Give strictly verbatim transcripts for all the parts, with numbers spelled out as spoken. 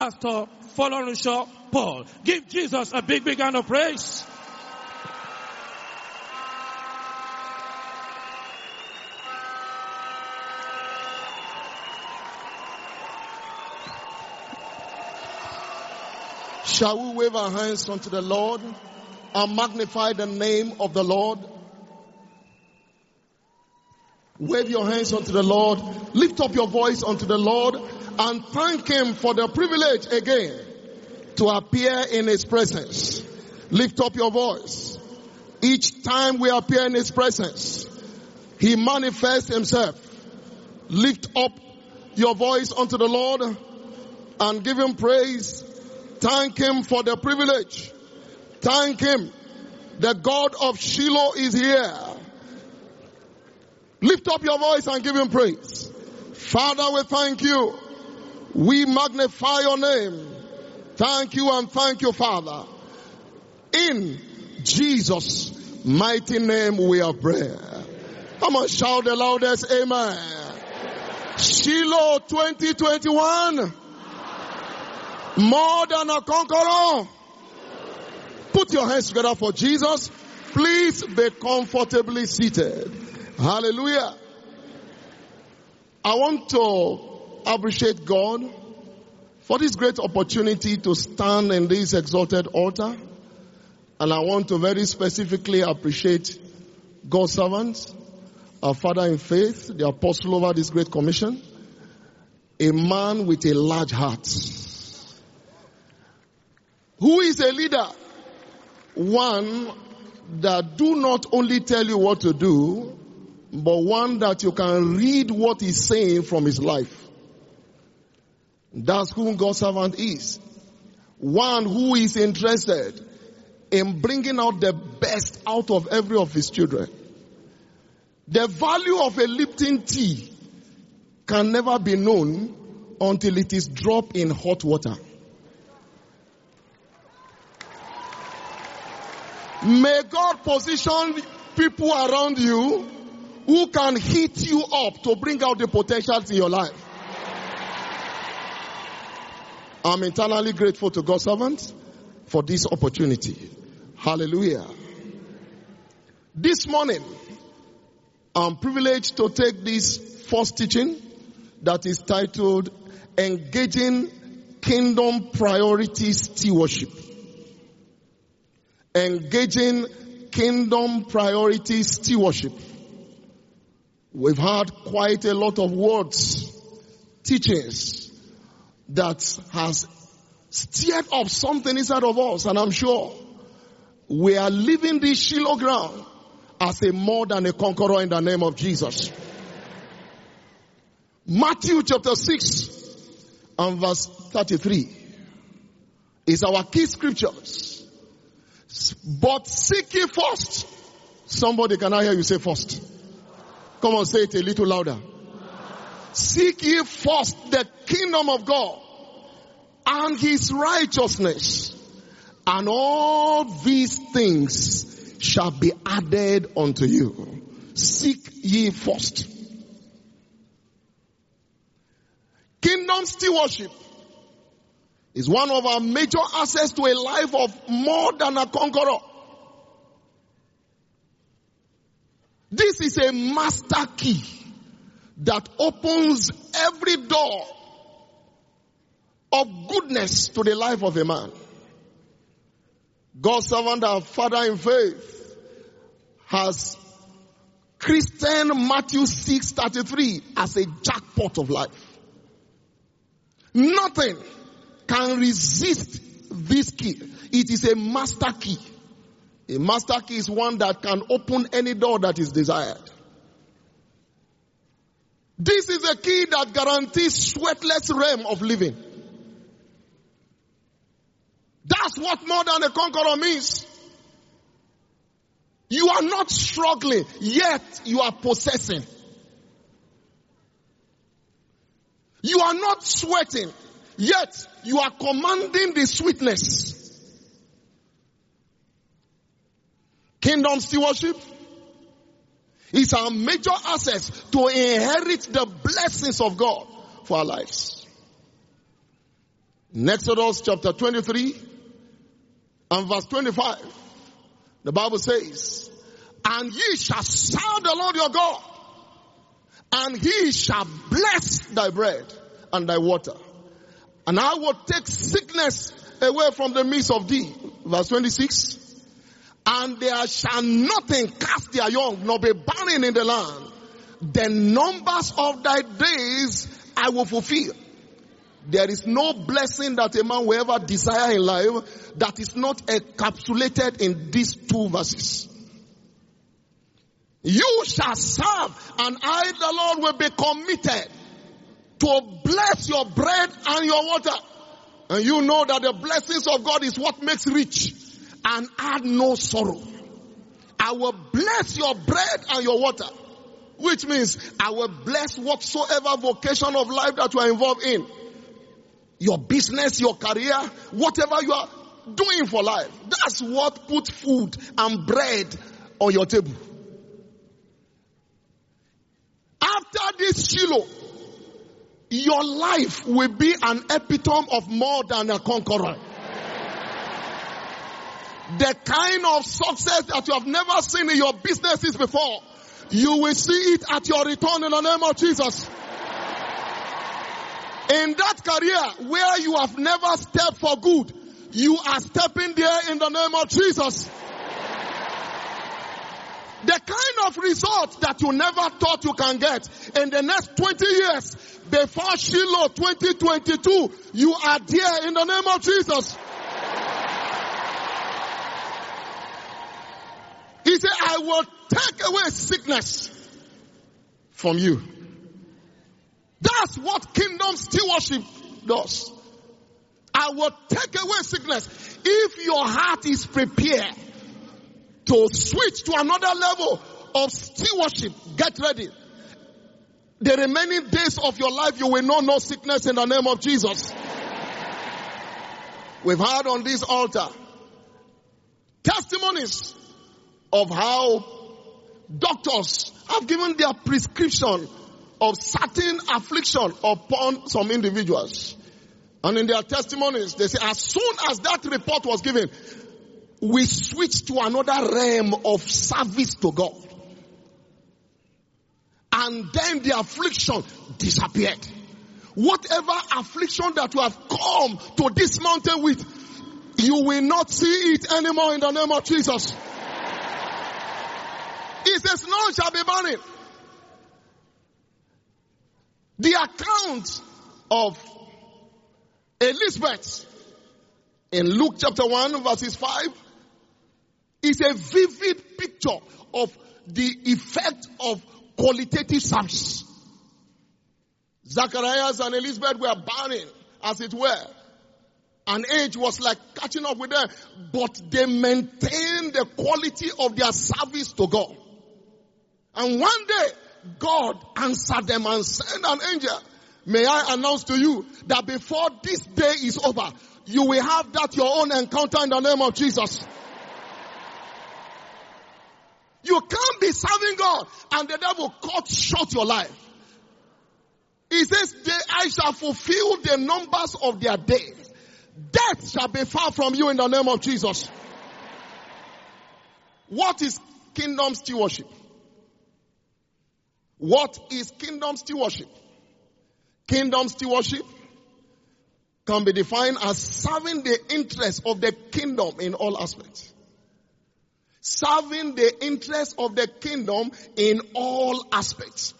Pastor Folorunsho Paul. Give Jesus a big, big hand of praise. Shall we wave our hands unto the Lord and magnify the name of the Lord? Wave your hands unto the Lord. Lift up your voice unto the Lord and thank Him for the privilege again to appear in His presence. Lift up your voice. Each time we appear in His presence, He manifests Himself. Lift up your voice unto the Lord and give Him praise. Thank Him for the privilege. Thank Him. The God of Shiloh is here. Lift up your voice and give Him praise. Father, we thank You. We magnify Your name. Thank You and thank You, Father. In Jesus' mighty name we have prayed. Come on, shout the loudest amen. Shiloh twenty twenty-one. More than a conqueror. Put your hands together for Jesus. Please be comfortably seated. Hallelujah. I want to appreciate God for this great opportunity to stand in this exalted altar. And I want to very specifically appreciate God's servants, our father in faith, the apostle over this great commission, a man with a large heart. Who is a leader? One that do not only tell you what to do, but one that you can read what he's saying from his life. That's who God's servant is. One who is interested in bringing out the best out of every of his children. The value of a Lipton tea can never be known until it is dropped in hot water. May God position people around you who can heat you up to bring out the potentials in your life. I'm eternally grateful to God's servants for this opportunity. Hallelujah. This morning, I'm privileged to take this first teaching that is titled Engaging Kingdom Priorities Stewardship. Engaging Kingdom Priorities Stewardship. We've had quite a lot of words, teachings that has stirred up something inside of us, and I'm sure we are leaving this Shiloh ground as a more than a conqueror in the name of Jesus. Matthew chapter six and verse thirty-three is our key scriptures. But seek ye first. Somebody, can I hear you say first? Come on, say it a little louder. Seek ye first the kingdom of God and His righteousness, and all these things shall be added unto you. Seek ye first. Kingdom stewardship is one of our major assets to a life of more than a conqueror. This is a master key that opens every door of goodness to the life of a man. God's servant, our father in faith, has Christian Matthew six thirty-three as a jackpot of life. Nothing can resist this key. It is a master key. A master key is one that can open any door that is desired. This is a key that guarantees sweatless realm of living. That's what more than a conqueror means. You are not struggling, yet you are possessing. You are not sweating, yet you are commanding the sweetness. Kingdom stewardship is our major access to inherit the blessings of God for our lives. In Exodus chapter twenty-three and verse twenty-five, the Bible says, and ye shall serve the Lord your God, and he shall bless thy bread and thy water. And I will take sickness away from the midst of thee. Verse twenty-six. And there shall nothing cast their young, nor be barren in the land. The numbers of thy days I will fulfill. There is no blessing that a man will ever desire in life that is not encapsulated in these two verses. You shall serve, and I, the Lord, will be committed to bless your bread and your water. And you know that the blessings of God is what makes rich and add no sorrow. I will bless your bread and your water, which means I will bless whatsoever vocation of life that you are involved in. Your business, your career, whatever you are doing for life. That's what puts food and bread on your table. After this Shiloh, your life will be an epitome of more than a conqueror. The kind of success that you have never seen in your businesses before, you will see it at your return in the name of Jesus. In that career where you have never stepped for good, you are stepping there in the name of Jesus. The kind of result that you never thought you can get in the next twenty years before Shiloh twenty twenty-two, you are there in the name of Jesus. He said, I will take away sickness from you. That's what kingdom stewardship does. I will take away sickness. If your heart is prepared to switch to another level of stewardship, get ready. The remaining days of your life, you will know no sickness in the name of Jesus. We've heard on this altar testimonies of how doctors have given their prescription of certain affliction upon some individuals. And in their testimonies, they say as soon as that report was given, we switched to another realm of service to God. And then the affliction disappeared. Whatever affliction that you have come to this mountain with, you will not see it anymore in the name of Jesus. He says, none shall be barren. The account of Elizabeth in Luke chapter one verses five is a vivid picture of the effect of qualitative service. Zacharias and Elizabeth were barren, as it were. And age was like catching up with them. But they maintained the quality of their service to God. And one day, God answered them and sent an angel. May I announce to you that before this day is over, you will have that your own encounter in the name of Jesus. You can't be serving God and the devil cut short your life. He says, I shall fulfill the numbers of their days. Death shall be far from you in the name of Jesus. What is kingdom stewardship? What is kingdom stewardship? Kingdom stewardship can be defined as serving the interests of the kingdom in all aspects. Serving the interests of the kingdom in all aspects.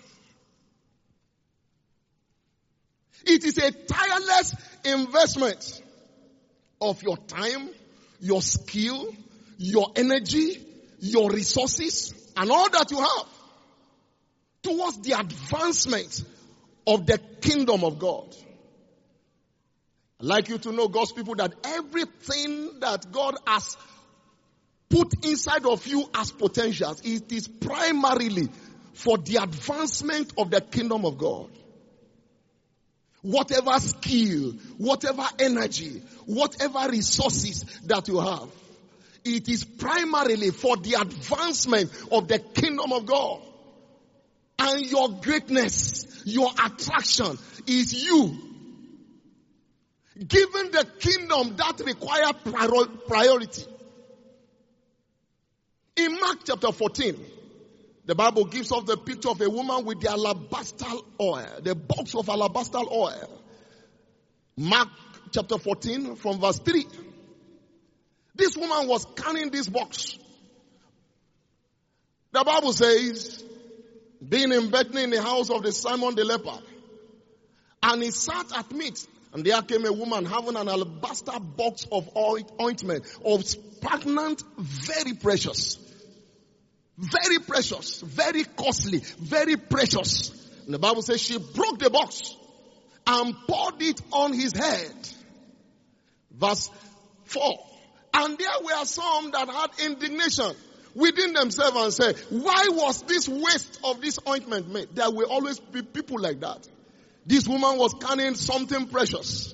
It is a tireless investment of your time, your skill, your energy, your resources, and all that you have towards the advancement of the kingdom of God. I'd like you to know, God's people, that everything that God has put inside of you as potentials, it is primarily for the advancement of the kingdom of God. Whatever skill, whatever energy, whatever resources that you have, it is primarily for the advancement of the kingdom of God. And your greatness, your attraction is you Giving the kingdom that required priority. In Mark chapter fourteen, the Bible gives us the picture of a woman with the alabaster oil, the box of alabaster oil. Mark chapter fourteen from verse three. This woman was carrying this box. The Bible says, being in Bethany in the house of the Simon the leper, and he sat at meat, and there came a woman having an alabaster box of ointment, of stagnant, very precious. Very precious, very costly, very precious. And the Bible says she broke the box and poured it on his head. Verse four. And there were some that had indignation within themselves and said, why was this waste of this ointment made? There will always be people like that. This woman was carrying something precious.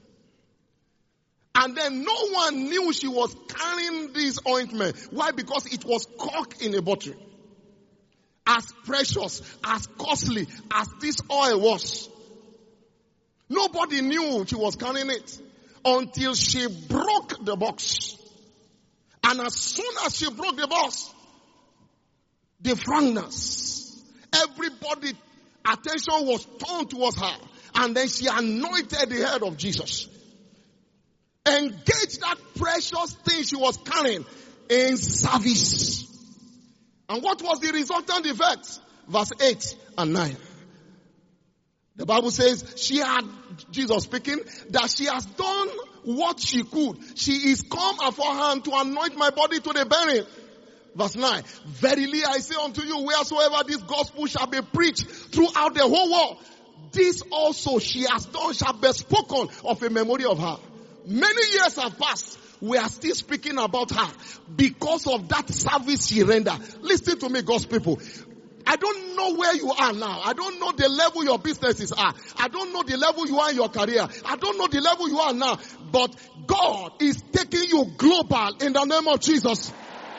And then no one knew she was carrying this ointment. Why? Because it was corked in a bottle. As precious, as costly as this oil was. Nobody knew she was carrying it until she broke the box. And as soon as she broke the box, the fragrance, everybody, attention was turned towards her. And then she anointed the head of Jesus. Engage that precious thing she was carrying in service. And what was the resultant effect? Verse eight and nine. The Bible says she had, Jesus speaking, that she has done what she could. She is come aforehand to anoint my body to the burying. Verse nine. Verily I say unto you, wheresoever this gospel shall be preached throughout the whole world, this also she has done shall be spoken of a memory of her. Many years have passed. We are still speaking about her because of that service she rendered. Listen to me, God's people. I don't know where you are now. I don't know the level your businesses are. I don't know the level you are in your career. I don't know the level you are now. But God is taking you global in the name of Jesus.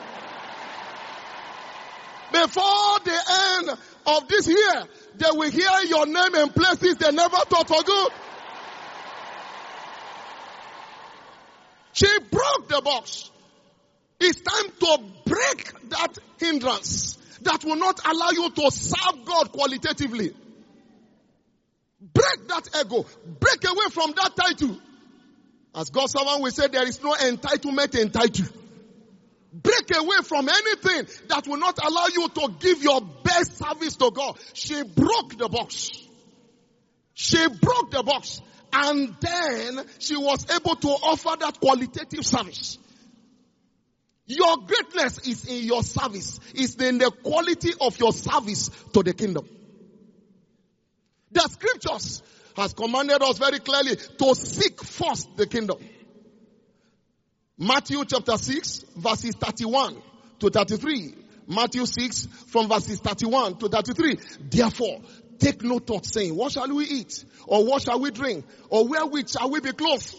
Before the end of this year, they will hear your name in places they never thought for good. She broke the box. It's time to break that hindrance that will not allow you to serve God qualitatively. Break that ego. Break away from that title. As God's servant will say, there is no entitlement in title. Break away from anything that will not allow you to give your best service to God. She broke the box. She broke the box. And then she was able to offer that qualitative service. Your greatness is in your service. It's in the quality of your service to the kingdom. The scriptures has commanded us very clearly to seek first the kingdom. Matthew chapter six, verses thirty-one to thirty-three. Matthew six from verses thirty-one to thirty-three. Therefore, take no thought saying, what shall we eat? Or what shall we drink? Or wherewith shall we be clothed?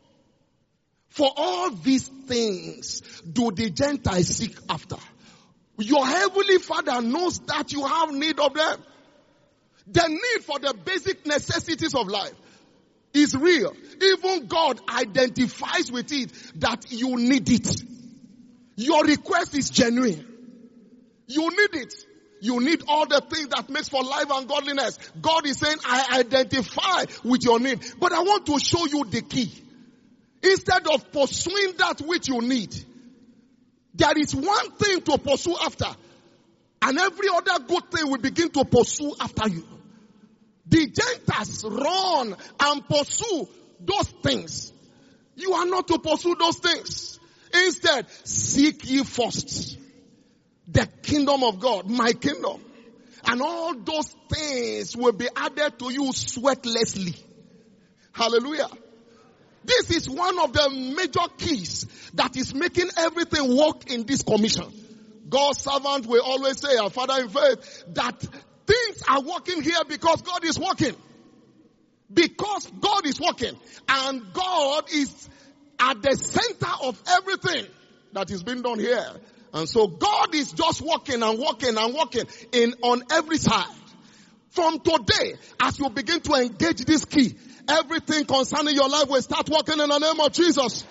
For all these things do the Gentiles seek after. Your heavenly Father knows that you have need of them. The need for the basic necessities of life is real. Even God identifies with it that you need it. Your request is genuine. You need it. You need all the things that makes for life and godliness. God is saying, I identify with your need. But I want to show you the key. Instead of pursuing that which you need, there is one thing to pursue after. And every other good thing will begin to pursue after you. The Gentiles run and pursue those things. You are not to pursue those things. Instead, seek ye first the kingdom of God, my kingdom. And all those things will be added to you sweatlessly. Hallelujah. This is one of the major keys that is making everything work in this commission. God's servant will always say, our Father in faith, that things are working here because God is working. Because God is working. And God is at the center of everything that is being done here. And so God is just working and working and working in on every side. From today, as you begin to engage this key, everything concerning your life will start working in the name of Jesus.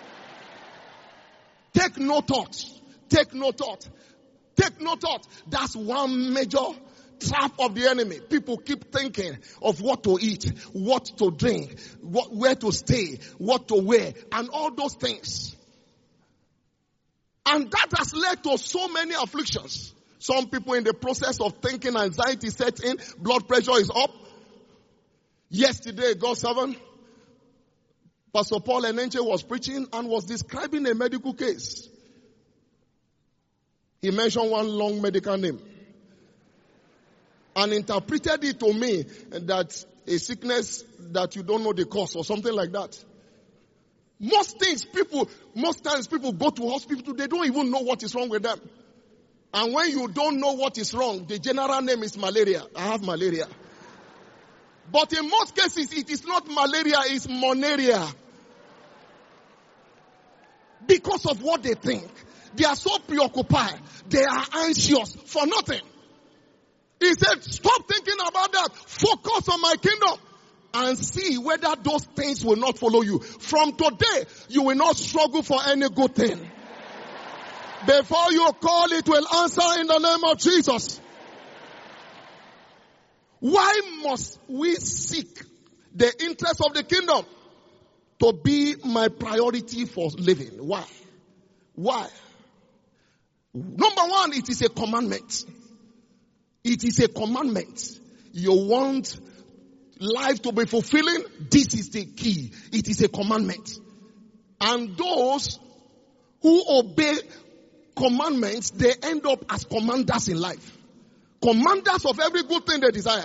Take no thought. Take no thought. Take no thought. That's one major trap of the enemy. People keep thinking of what to eat, what to drink, what, where to stay, what to wear, and all those things. And that has led to so many afflictions. Some people in the process of thinking, anxiety sets in, blood pressure is up. Yesterday, God's servant, Pastor Paul Enenche, was preaching and was describing a medical case. He mentioned one long medical name and interpreted it to me that a sickness that you don't know the cause or something like that. Most things people, most times people go to hospital, they don't even know what is wrong with them. And when you don't know what is wrong, the general name is malaria. I have malaria. But in most cases, it is not malaria, it's monaria. Because of what they think. They are so preoccupied. They are anxious for nothing. He said, stop thinking about that. Focus on my kingdom. And see whether those things will not follow you. From today, you will not struggle for any good thing. Before you call, it will answer in the name of Jesus. Why must we seek the interest of the kingdom to be my priority for living? Why? Why? Number one, it is a commandment. It is a commandment. You want life to be fulfilling? This is the key. It is a commandment. And those who obey commandments, they end up as commanders in life. Commanders of every good thing they desire.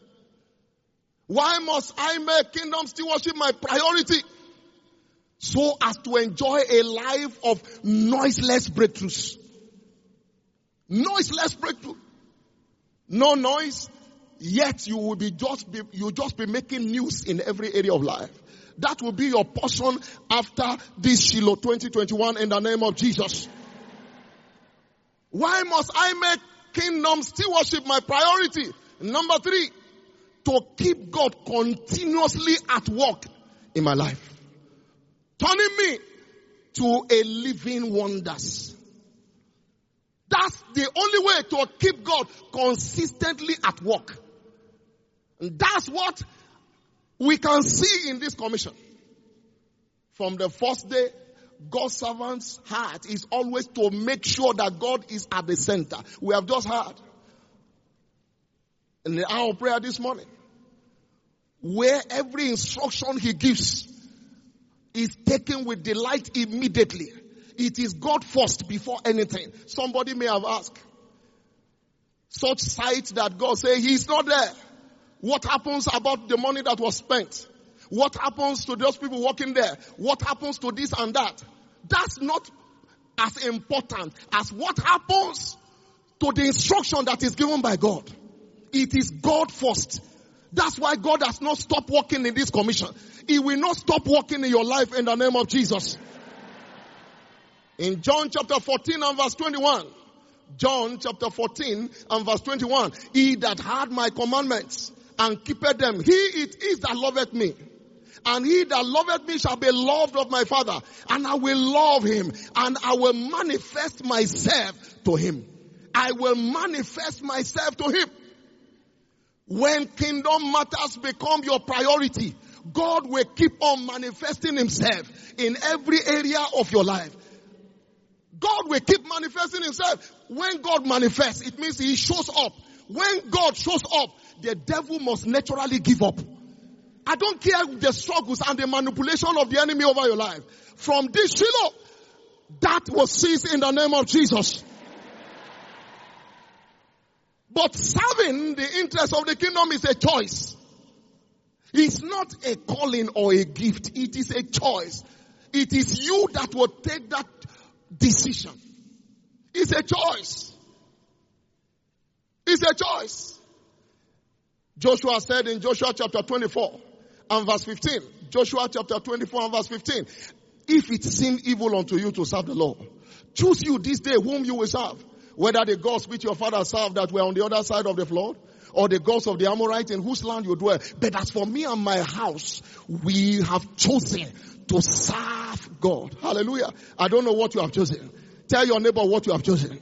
Why must I make kingdom stewardship my priority? So as to enjoy a life of noiseless breakthroughs. Noiseless breakthrough. No noise, yet you will be just be, you just be making news in every area of life. That will be your portion after this Shiloh twenty twenty-one in the name of Jesus. Why must I make kingdom stewardship my priority? Number three, to keep God continuously at work in my life. Turning me to a living wonders. That's the only way to keep God consistently at work. And that's what we can see in this commission. From the first day, God's servant's heart is always to make sure that God is at the center. We have just heard in the hour of prayer this morning, where every instruction he gives is taken with delight immediately. It is God first before anything. Somebody may have asked, such sight that God say he's not there. What happens about the money that was spent? What happens to those people working there? What happens to this and that? That's not as important as what happens to the instruction that is given by God. It is God first. That's why God has not stopped working in this commission. He will not stop working in your life in the name of Jesus. In John chapter fourteen and verse twenty-one. John chapter fourteen and verse twenty-one. He that had my commandments and keepeth them, he it is that loveth me. And he that loveth me shall be loved of my Father. And I will love him. And I will manifest myself to him. I will manifest myself to him. When kingdom matters become your priority, God will keep on manifesting himself in every area of your life. God will keep manifesting himself. When God manifests, it means he shows up. When God shows up, the devil must naturally give up. I don't care the struggles and the manipulation of the enemy over your life. From this Shiloh, that will cease in the name of Jesus. But serving the interest of the kingdom is a choice. It's not a calling or a gift. It is a choice. It is you that will take that decision. It's a choice. It's a choice. Joshua said in Joshua chapter twenty-four and verse fifteen. Joshua chapter twenty-four and verse fifteen. If it seem evil unto you to serve the Lord, choose you this day whom you will serve. Whether the gods which your father served that were on the other side of the flood, or the gods of the Amorites in whose land you dwell. But as for me and my house, we have chosen to serve God. Hallelujah. I don't know what you have chosen. Tell your neighbor what you have chosen.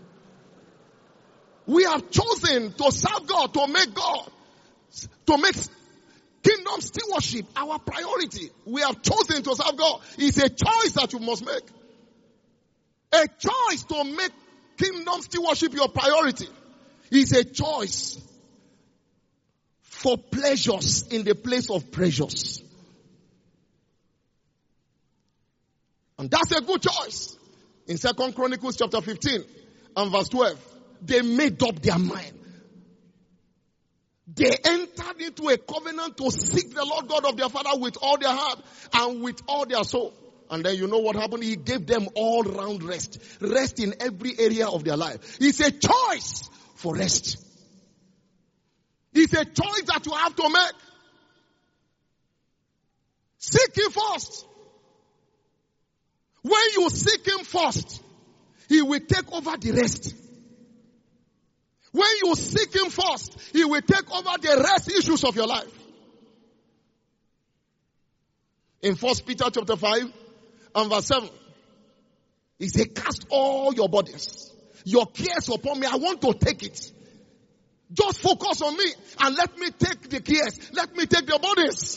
We have chosen to serve God, to make God, to make kingdom stewardship our priority. We have chosen to serve God. It's a choice that you must make. A choice to make kingdom stewardship your priority. It's a choice for pleasures in the place of pleasures. And that's a good choice. In Second Chronicles chapter fifteen and verse twelve, they made up their mind. They entered into a covenant to seek the Lord God of their father with all their heart and with all their soul. And then you know what happened? He gave them all round rest. Rest in every area of their life. It's a choice for rest. It's a choice that you have to make. Seek Him first. When you seek Him first, He will take over the rest. When you seek Him first, He will take over the rest issues of your life. In First Peter chapter five and verse seven, He said, cast all your burdens, your cares upon me. I want to take it. Just focus on me and let me take the cares. Let me take the burdens.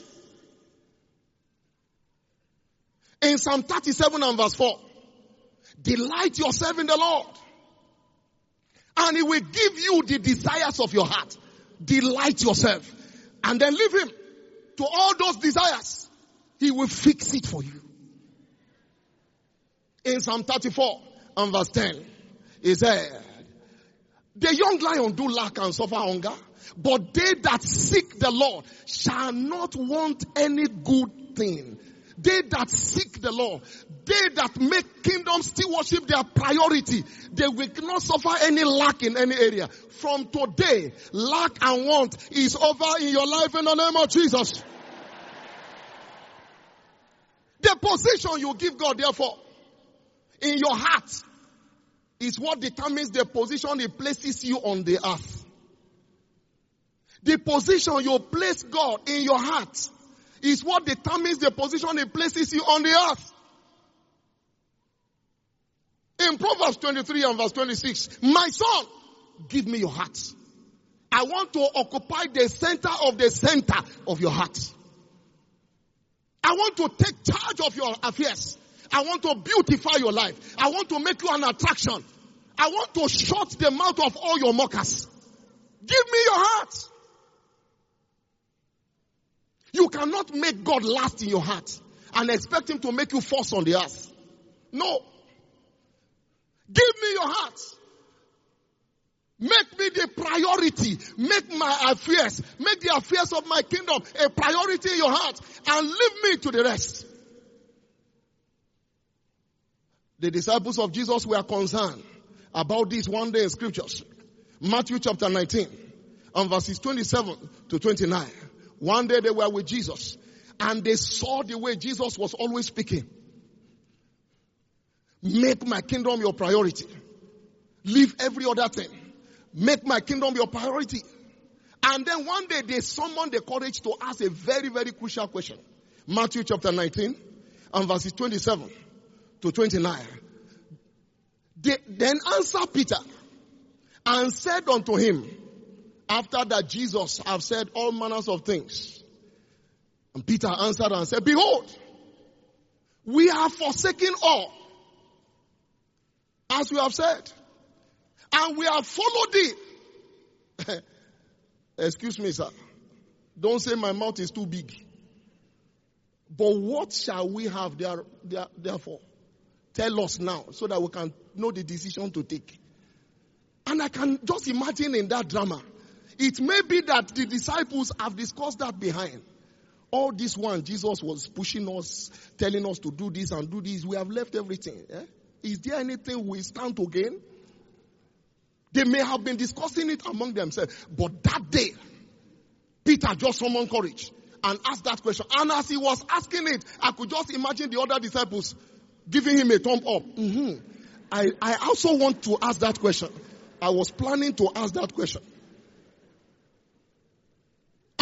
In Psalm thirty-seven and verse four, delight yourself in the Lord, and He will give you the desires of your heart. Delight yourself. And then leave Him to all those desires. He will fix it for you. In Psalm thirty-four and verse ten, He said, the young lion do lack and suffer hunger, but they that seek the Lord shall not want any good thing. They that seek the Lord, they that make kingdom stewardship their priority, they will not suffer any lack in any area. From today, lack and want is over in your life in the name of Jesus. The position you give God, therefore, in your heart is what determines the position He places you on the earth. The position you place God in your heart is what determines the position He places you on the earth. In Proverbs twenty-three and verse twenty-six, my son, give me your heart. I want to occupy the center of the center of your heart. I want to take charge of your affairs. I want to beautify your life. I want to make you an attraction. I want to shut the mouth of all your mockers. Give me your heart. You cannot make God last in your heart and expect Him to make you first on the earth. No. Give me your heart. Make me the priority. Make my affairs, make the affairs of my kingdom a priority in your heart, and leave me to the rest. The disciples of Jesus were concerned about this one day in scriptures. Matthew chapter nineteen and verses twenty-seven to twenty-nine. One day they were with Jesus and they saw the way Jesus was always speaking. Make my kingdom your priority. Leave every other thing. Make my kingdom your priority. And then one day they summoned the courage to ask a very, very crucial question. Matthew chapter nineteen and verses twenty-seven to twenty-nine. They then answered Peter and said unto him, after that Jesus have said all manners of things. And Peter answered and said, behold, we have forsaken all, as we have said, and we have followed thee. Excuse me, sir. Don't say my mouth is too big. But what shall we have there, there, therefore? Tell us now so that we can know the decision to take. And I can just imagine in that drama, it may be that the disciples have discussed that behind. All this one, Jesus was pushing us, telling us to do this and do this. We have left everything. Eh? Is there anything we stand to gain? They may have been discussing it among themselves. But that day, Peter just summoned courage and asked that question. And as he was asking it, I could just imagine the other disciples giving him a thumb up. Mm-hmm. I, I also want to ask that question. I was planning to ask that question.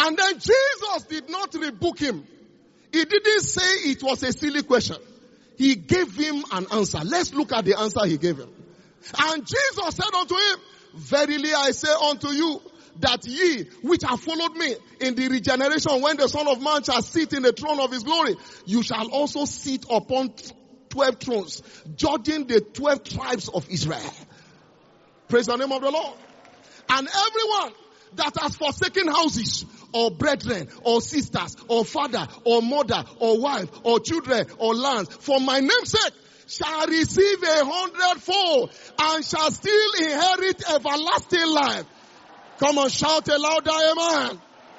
And then Jesus did not rebuke him. He didn't say it was a silly question. He gave him an answer. Let's look at the answer he gave him. And Jesus said unto him, verily I say unto you, that ye which have followed me in the regeneration, when the Son of Man shall sit in the throne of his glory, you shall also sit upon twelve thrones, judging the twelve tribes of Israel. Praise the name of the Lord. And everyone that has forsaken houses, or brethren, or sisters, or father, or mother, or wife, or children, or lands, for my name's sake, shall receive a hundredfold, and shall still inherit everlasting life. Come on, shout a louder amen.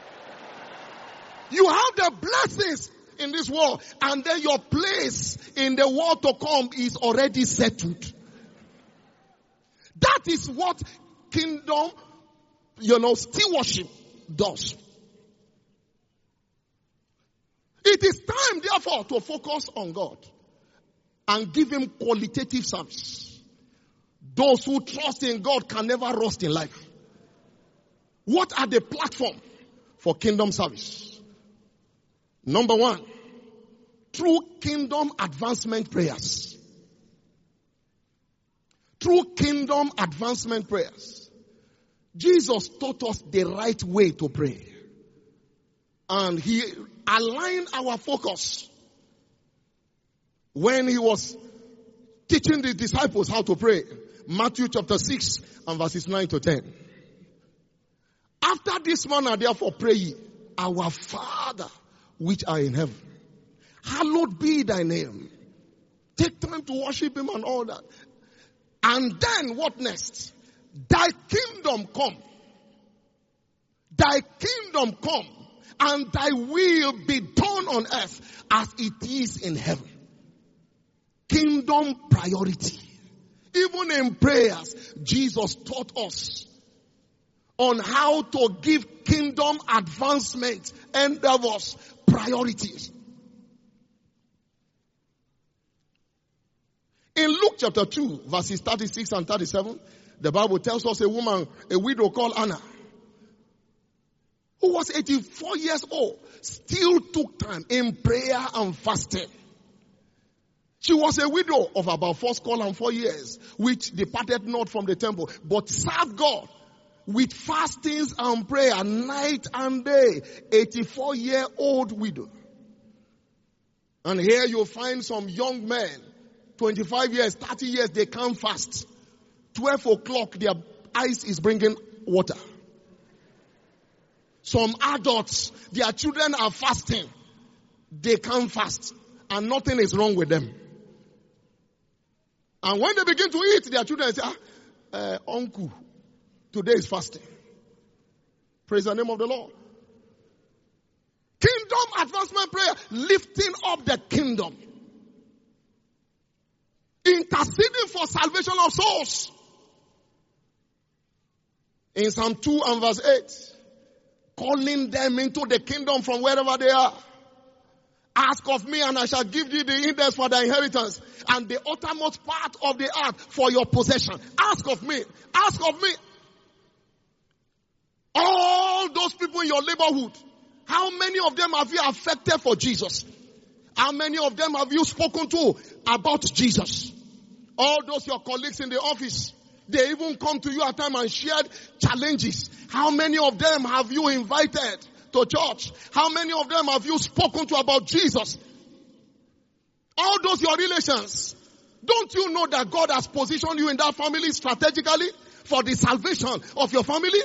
You have the blessings in this world, and then your place in the world to come is already settled. That is what kingdom, you know, stewardship does. It is time, therefore, to focus on God and give him qualitative service. Those who trust in God can never rust in life. What are the platform for kingdom service? Number one, through kingdom advancement prayers. Through kingdom advancement prayers. Jesus taught us the right way to pray. And he aligned our focus when he was teaching the disciples how to pray. Matthew chapter six and verses nine to ten. After this manner, therefore, pray ye, our Father which art in heaven, hallowed be thy name. Take time to worship him and all that. And then what next? Thy kingdom come. Thy kingdom come, and thy will be done on earth as it is in heaven. Kingdom priority. Even in prayers, Jesus taught us on how to give kingdom advancement endeavors priorities. In Luke chapter two, verses thirty-six and thirty-seven, the Bible tells us a woman, a widow called Anna, who was eighty-four years old, still took time in prayer and fasting. She was a widow of about four score and four years, which departed not from the temple, but served God with fastings and prayer night and day. eighty-four year old widow. And here you'll find some young men, twenty-five years, thirty years, they can't fast. twelve o'clock, their eyes is bringing water. Some adults, their children are fasting. They can't fast. And nothing is wrong with them. And when they begin to eat, their children say, ah, uh, uncle, today is fasting. Praise the name of the Lord. Kingdom advancement prayer, lifting up the kingdom. Interceding for salvation of souls. In Psalm two and verse eight, calling them into the kingdom from wherever they are. Ask of me and I shall give thee the index for thy inheritance and the uttermost part of the earth for your possession. Ask of me. Ask of me. All those people in your neighborhood, how many of them have you affected for Jesus? How many of them have you spoken to about Jesus? All those your colleagues in the office, they even come to you at times and shared challenges. How many of them have you invited to church? How many of them have you spoken to about Jesus? All those your relations. Don't you know that God has positioned you in that family strategically for the salvation of your family?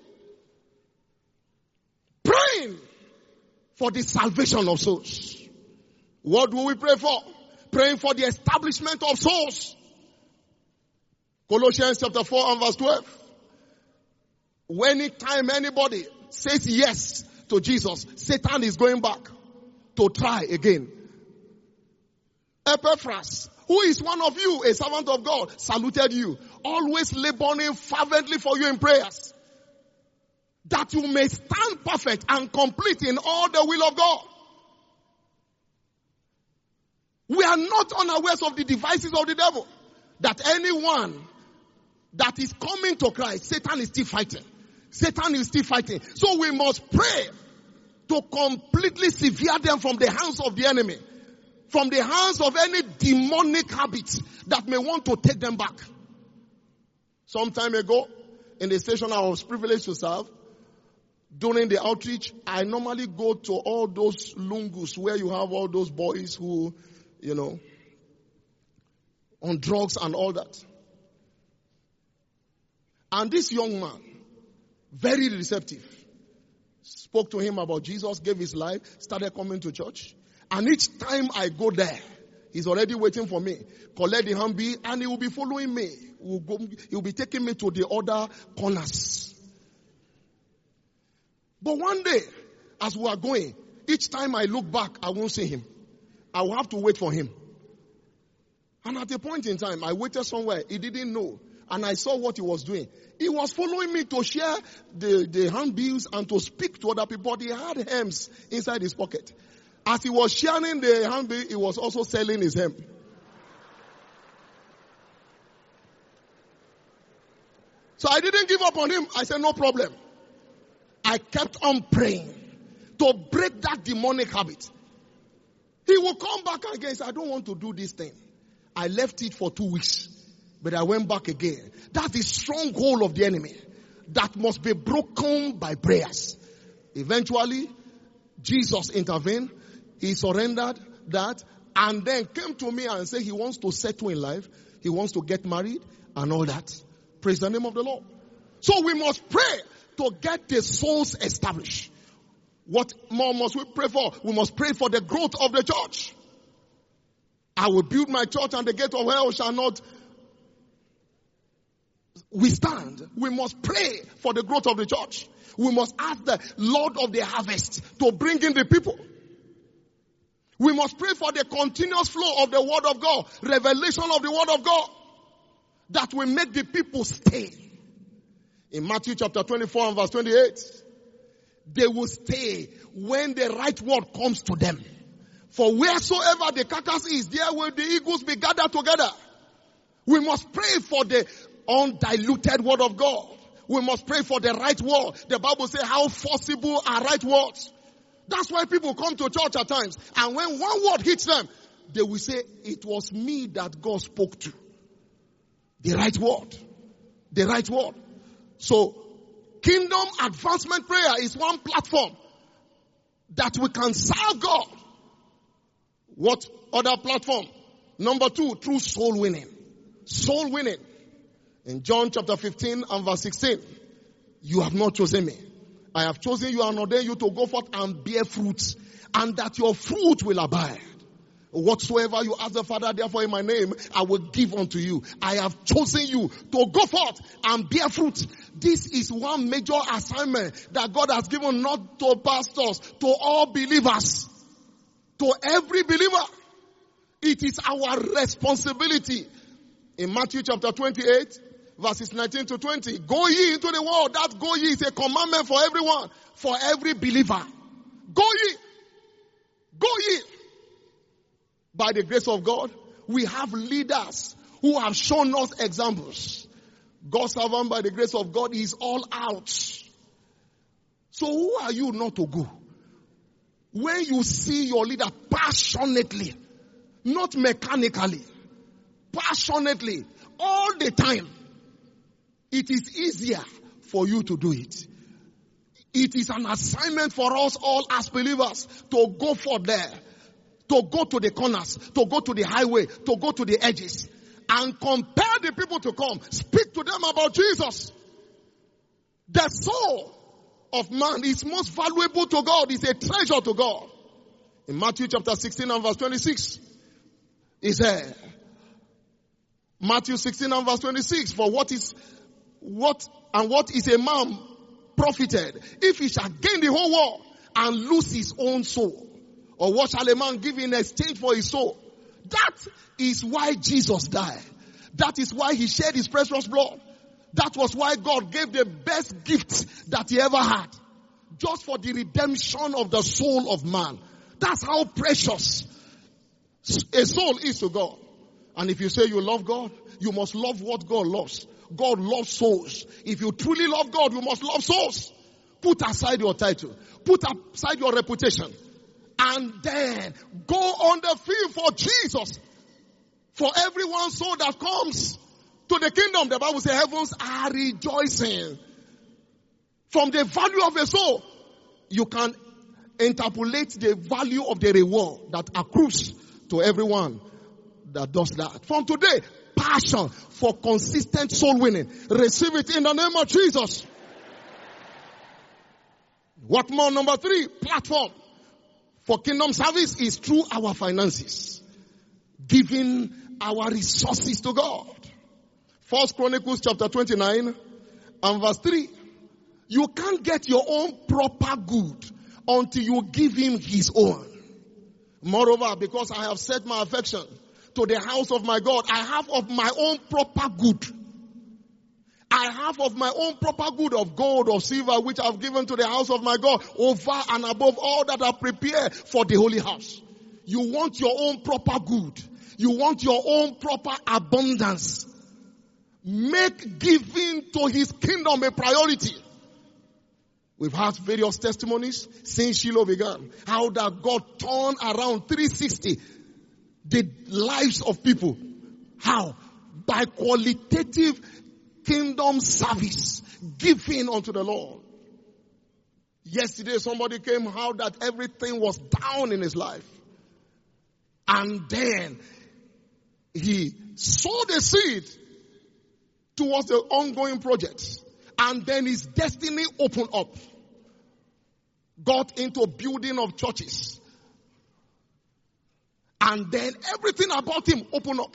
Praying for the salvation of souls. What do we pray for? Praying for the establishment of souls. Colossians chapter four and verse twelve. Anytime anybody says yes to Jesus, Satan is going back to try again. Epaphras, who is one of you, a servant of God, saluted you, always laboring fervently for you in prayers, that you may stand perfect and complete in all the will of God. We are not unawares of the devices of the devil, that anyone that is coming to Christ, Satan is still fighting. Satan is still fighting. So we must pray to completely sever them from the hands of the enemy, from the hands of any demonic habits that may want to take them back. Some time ago, in the station I was privileged to serve, during the outreach, I normally go to all those lungus where you have all those boys who, you know, on drugs and all that. And this young man, very receptive, spoke to him about Jesus, gave his life, started coming to church. And each time I go there, he's already waiting for me. Collect the handbill, and he will be following me. He will, go, he will be taking me to the other corners. But one day, as we are going, each time I look back, I won't see him. I will have to wait for him. And at a point in time, I waited somewhere. He didn't know. And I saw what he was doing. He was following me to share the, the handbills and to speak to other people. But he had hymns inside his pocket. As he was sharing the handbill, he was also selling his hymn. So I didn't give up on him. I said, no problem. I kept on praying to break that demonic habit. He will come back again and say, I don't want to do this thing. I left it for two weeks, but I went back again. That's the stronghold of the enemy that must be broken by prayers. Eventually, Jesus intervened. He surrendered that and then came to me and said he wants to settle in life. He wants to get married and all that. Praise the name of the Lord. So we must pray to get the souls established. What more must we pray for? We must pray for the growth of the church. I will build my church and the gate of hell shall not withstand. We must pray for the growth of the church. We must ask the Lord of the harvest to bring in the people. We must pray for the continuous flow of the word of God, revelation of the word of God, that will make the people stay. In Matthew chapter twenty-four and verse twenty-eight, they will stay when the right word comes to them. For wheresoever the carcass is, there will the eagles be gathered together. We must pray for the undiluted word of God. We must pray for the right word. The Bible says how forcible are right words. That's why people come to church at times. And when one word hits them, they will say, it was me that God spoke to. The right word. The right word. So, kingdom advancement prayer is one platform that we can serve God. What other platform? Number two, through soul winning. Soul winning. In John chapter fifteen and verse sixteen, you have not chosen me. I have chosen you and ordained you to go forth and bear fruits, and that your fruit will abide. Whatsoever you ask the Father, therefore in my name, I will give unto you. I have chosen you to go forth and bear fruit. This is one major assignment that God has given not to pastors, to all believers, to every believer. It is our responsibility. In Matthew chapter twenty-eight, verses nineteen to twenty, go ye into the world. That go ye is a commandment for everyone, for every believer. Go ye. Go ye. By the grace of God, we have leaders who have shown us examples. God's servant, by the grace of God, is all out. So who are you not to go? When you see your leader passionately, not mechanically, passionately, all the time, it is easier for you to do it. It is an assignment for us all as believers to go for there. To go to the corners, to go to the highway, to go to the edges, and compel the people to come. Speak to them about Jesus. The soul of man is most valuable to God, is a treasure to God. In Matthew chapter sixteen and verse twenty-six, he said, Matthew sixteen and verse twenty-six, for what is, what, and what is a man profited if he shall gain the whole world and lose his own soul? Or what shall a man give in exchange for his soul? That is why Jesus died. That is why he shed his precious blood. That was why God gave the best gift that he ever had. Just for the redemption of the soul of man. That's how precious a soul is to God. And if you say you love God, you must love what God loves. God loves souls. If you truly love God, you must love souls. Put aside your title. Put aside your reputation. And then go on the field for Jesus. For every one soul that comes to the kingdom, the Bible says heavens are rejoicing. From the value of a soul, you can interpolate the value of the reward that accrues to everyone that does that. From today, passion for consistent soul winning. Receive it in the name of Jesus. What more? Number three, platform for kingdom service is through our finances. Giving our resources to God. First Chronicles chapter twenty-nine and verse three. You can't get your own proper good until you give him his own. Moreover, because I have set my affection to the house of my God, I have of my own proper good. I have of my own proper good of gold or silver, which I have given to the house of my God, over and above all that are prepared for the holy house. You want your own proper good. You want your own proper abundance. Make giving to his kingdom a priority. We've had various testimonies since Shiloh began. How that God turned around three sixty the lives of people. How? By qualitative kingdom service. Giving unto the Lord. Yesterday somebody came out that everything was down in his life. And then he sowed a seed towards the ongoing projects. And then his destiny opened up. Got into building of churches. And then everything about him opened up.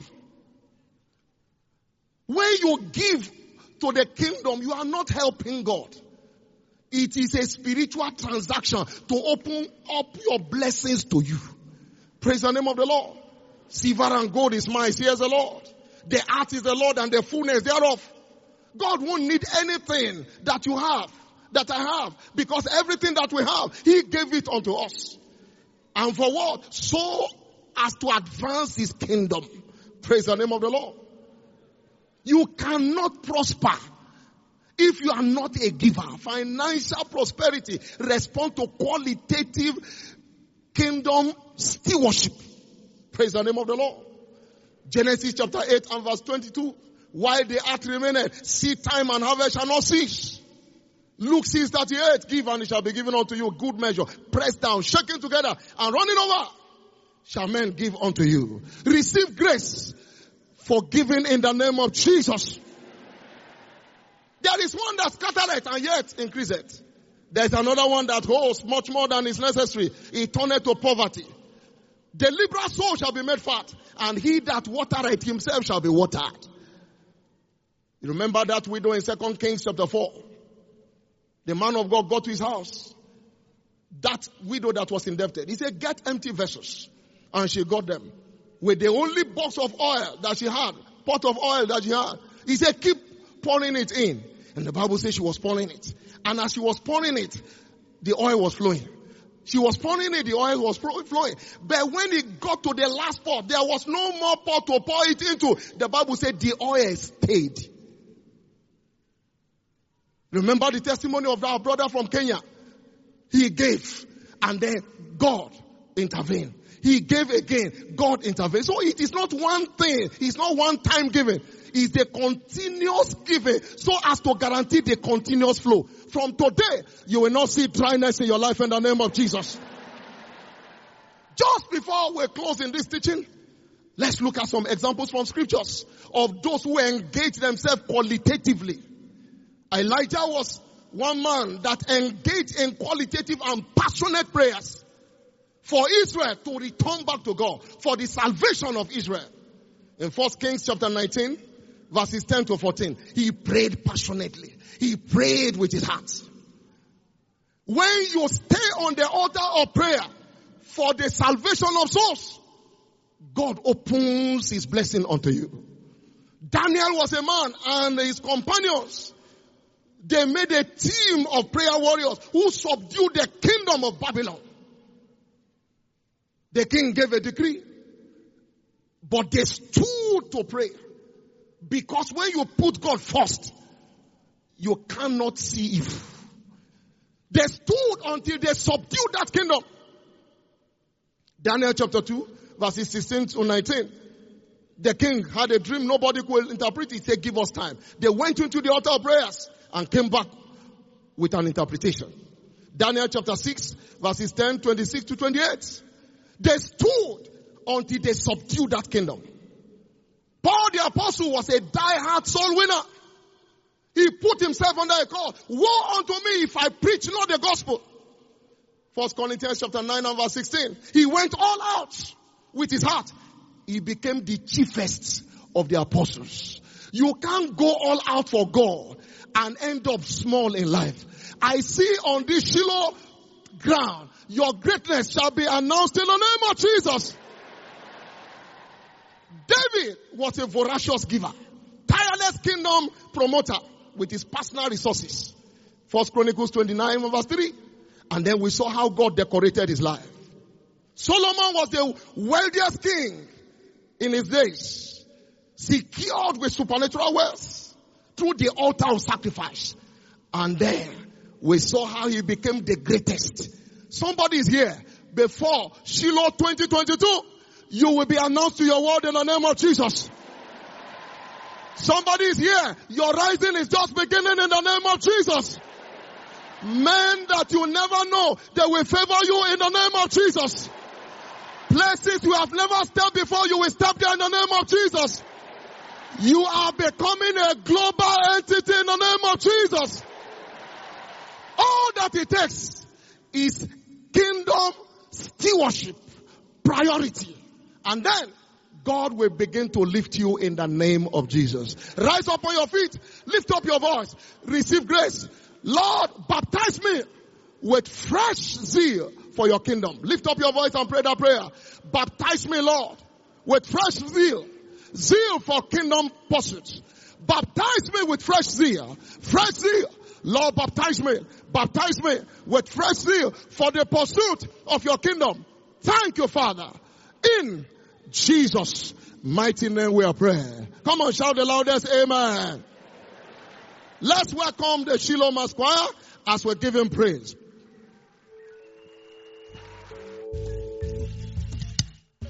When you give to the kingdom, you are not helping God. It is a spiritual transaction to open up your blessings to you. Praise the name of the Lord. Silver and gold is mine, says the Lord. The earth is the Lord and the fullness thereof. God won't need anything that you have, that I have, because everything that we have, he gave it unto us. And for what? So as to advance his kingdom. Praise the name of the Lord. You cannot prosper if you are not a giver. Financial prosperity responds to qualitative kingdom stewardship. Praise the name of the Lord. Genesis chapter eight and verse twenty-two. While the earth remaineth, seed time and harvest shall not cease. Luke six thirty-eight. Give and it shall be given unto you, good measure, pressed down, shaken together, and running over, shall men give unto you. Receive grace for giving in the name of Jesus. There is one that scattereth and yet increaseth. There is another one that holds much more than is necessary. He turneth to poverty. The liberal soul shall be made fat, and he that watereth himself shall be watered. You remember that widow in Second Kings chapter four? The man of God got to his house. That widow that was indebted. He said, get empty vessels. And she got them. With the only box of oil that she had, pot of oil that she had. He said, keep pouring it in. And the Bible says she was pouring it. And as she was pouring it, the oil was flowing. She was pouring it, the oil was flowing. But when it got to the last pot, there was no more pot to pour it into. The Bible said the oil stayed. Remember the testimony of our brother from Kenya? He gave, and then God intervened. He gave again, God intervened. So it is not one thing. It's not one time giving. It's the continuous giving, so as to guarantee the continuous flow. From today, you will not see dryness in your life in the name of Jesus. Just before we close in this teaching, let's look at some examples from scriptures of those who engage themselves qualitatively. Elijah was one man that engaged in qualitative and passionate prayers for Israel to return back to God, for the salvation of Israel. In First Kings chapter nineteen, verses ten to fourteen, he prayed passionately. He prayed with his heart. When you stay on the altar of prayer for the salvation of souls, God opens his blessing unto you. Daniel was a man and his companions, they made a team of prayer warriors who subdued the kingdom of Babylon. The king gave a decree, but they stood to pray. Because when you put God first, you cannot see evil. They stood until they subdued that kingdom. Daniel chapter two, verses sixteen to nineteen. The king had a dream, nobody could interpret it. He said, give us time. They went into the altar of prayers and came back with an interpretation. Daniel chapter six, verses ten, twenty-six to twenty-eight. They stood until they subdued that kingdom. Paul the apostle was a die-hard soul winner. He put himself under a call. Woe unto me if I preach not the gospel. First Corinthians chapter nine and verse sixteen. He went all out with his heart. He became the chiefest of the apostles. You can't go all out for God and end up small in life. I see on this Shiloh ground, your greatness shall be announced in the name of Jesus. David was a voracious giver, tireless kingdom promoter with his personal resources. First Chronicles twenty-nine verse three. And then we saw how God decorated his life. Solomon was the wealthiest king in his days, secured with supernatural wealth through the altar of sacrifice. And then we saw how he became the greatest. Somebody is here before Shiloh twenty twenty-two. You will be announced to your world in the name of Jesus. Somebody is here. Your rising is just beginning in the name of Jesus. Men that you never know, they will favor you in the name of Jesus. Places you have never stepped before, you will step there in the name of Jesus. You are becoming a global entity in the name of Jesus. All that it takes is kingdom stewardship, priority. And then God will begin to lift you in the name of Jesus. Rise up on your feet. Lift up your voice. Receive grace. Lord, baptize me with fresh zeal for your kingdom. Lift up your voice and pray that prayer. Baptize me, Lord, with fresh zeal. Zeal for kingdom pursuits. Baptize me with fresh zeal. Fresh zeal. Lord, baptize me. Baptize me with fresh zeal for the pursuit of your kingdom. Thank you, Father. In Jesus' mighty name we are praying. Come on, shout the loudest amen. Let's welcome the Shiloh Mass Choir as we give him praise.